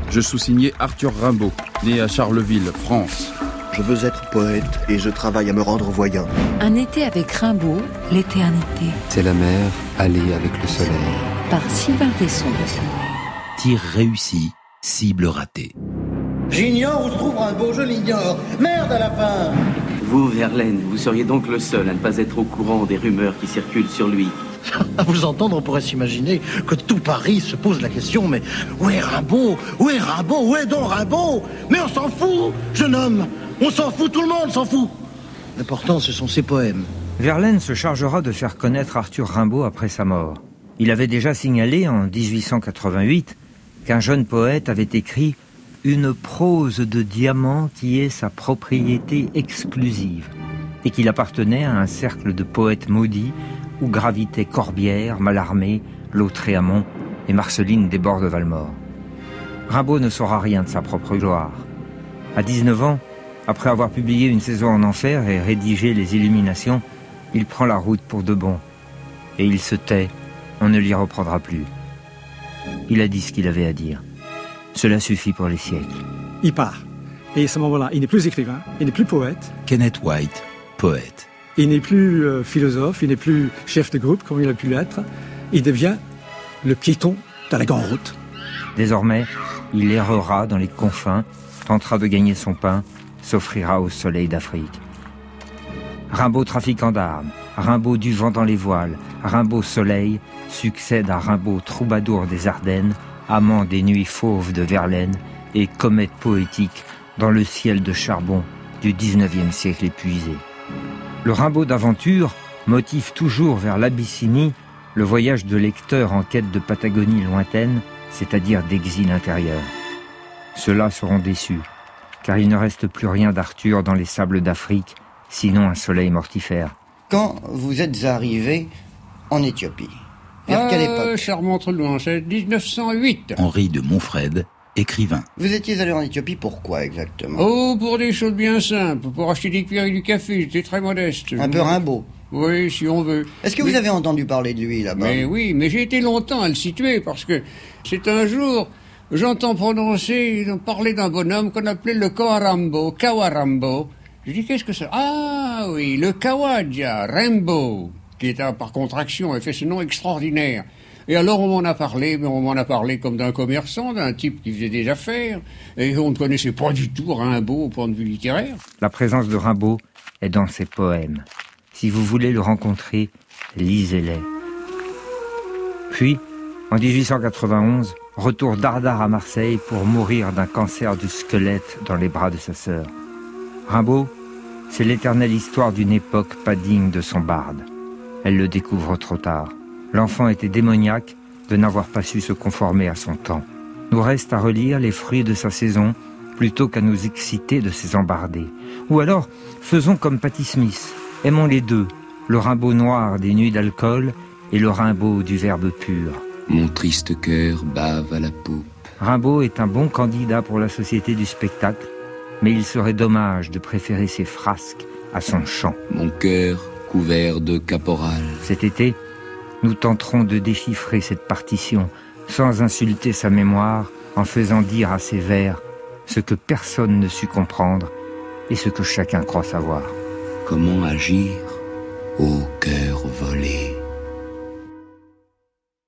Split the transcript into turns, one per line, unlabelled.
Je sous-signais Arthur Rimbaud, né à Charleville, France.
Je veux être poète et je travaille à me rendre voyant.
Un été avec Rimbaud, l'éternité.
C'est la mer, aller avec le soleil.
Par Sylvain Tesson.
Tir réussi, cible ratée.
J'ignore où se trouve Rimbaud, je l'ignore. Merde à la fin.
Vous, Verlaine, vous seriez donc le seul à ne pas être au courant des rumeurs qui circulent sur lui.
À vous entendre, on pourrait s'imaginer que tout Paris se pose la question, mais où est Rimbaud? Où est Rimbaud? Où est donc Rimbaud? Mais on s'en fout, jeune homme. On s'en fout, tout le monde s'en fout. L'important, ce sont ses poèmes.
Verlaine se chargera de faire connaître Arthur Rimbaud après sa mort. Il avait déjà signalé en 1888 qu'un jeune poète avait écrit « une prose de diamant qui est sa propriété exclusive » et qu'il appartenait à un cercle de poètes maudits où gravitaient Corbière, Mallarmé, Lautréamont et Marceline des Bords de Valmore. Rimbaud ne saura rien de sa propre gloire. À 19 ans, après avoir publié Une saison en enfer et rédigé Les Illuminations, il prend la route pour de bon. Et il se tait, on ne l'y reprendra plus. Il a dit ce qu'il avait à dire. Cela suffit pour les siècles.
Il part. Et à ce moment-là, il n'est plus écrivain, il n'est plus poète.
Kenneth White, poète.
Il n'est plus philosophe, il n'est plus chef de groupe comme il a pu l'être. Il devient le piéton de la grande route.
Désormais, il errera dans les confins, tentera de gagner son pain, s'offrira au soleil d'Afrique. Rimbaud trafiquant d'armes, Rimbaud du vent dans les voiles, Rimbaud soleil succède à Rimbaud troubadour des Ardennes, amant des nuits fauves de Verlaine et comète poétique dans le ciel de charbon du 19e siècle épuisé. Le Rimbaud d'aventure motive toujours vers l'Abyssinie le voyage de lecteurs en quête de Patagonie lointaine, c'est-à-dire d'exil intérieur. Ceux-là seront déçus, car il ne reste plus rien d'Arthur dans les sables d'Afrique, sinon un soleil mortifère.
Quand vous êtes arrivé en Éthiopie, vers quelle époque?
Ça remonte loin, c'est 1908.
Henri de Montfred, écrivain.
Vous étiez allé en Éthiopie pourquoi exactement?
Oh, pour des choses bien simples, pour acheter des cuillères et du café, j'étais très modeste.
Un peu Rimbaud?
Oui, si on veut.
Est-ce que vous avez entendu parler de lui là-bas?
Mais oui, mais j'ai été longtemps à le situer, parce que c'est un jour, j'entends parler d'un bonhomme qu'on appelait le Kawarambo. Je dis, qu'est-ce que c'est? Ah oui, le Kawadja, Rimbaud, qui est par contraction, a fait ce nom extraordinaire. Et alors on m'en a parlé, mais on m'en a parlé comme d'un commerçant, d'un type qui faisait des affaires, et on ne connaissait pas du tout Rimbaud au point de vue littéraire.
La présence de Rimbaud est dans ses poèmes. Si vous voulez le rencontrer, lisez-les. Puis, en 1891, retour dardard à Marseille pour mourir d'un cancer du squelette dans les bras de sa sœur. Rimbaud, c'est l'éternelle histoire d'une époque pas digne de son barde. Elle le découvre trop tard. L'enfant était démoniaque de n'avoir pas su se conformer à son temps. Nous reste à relire les fruits de sa saison plutôt qu'à nous exciter de ses embardées. Ou alors, faisons comme Patti Smith. Aimons les deux, le Rimbaud noir des nuits d'alcool et le Rimbaud du verbe pur.
Mon triste cœur bave à la poupe.
Rimbaud est un bon candidat pour la société du spectacle, mais il serait dommage de préférer ses frasques à son chant.
Mon cœur couvert de caporal.
Cet été, nous tenterons de déchiffrer cette partition sans insulter sa mémoire, en faisant dire à ses vers ce que personne ne sut comprendre et ce que chacun croit savoir.
Comment agir au cœur volé?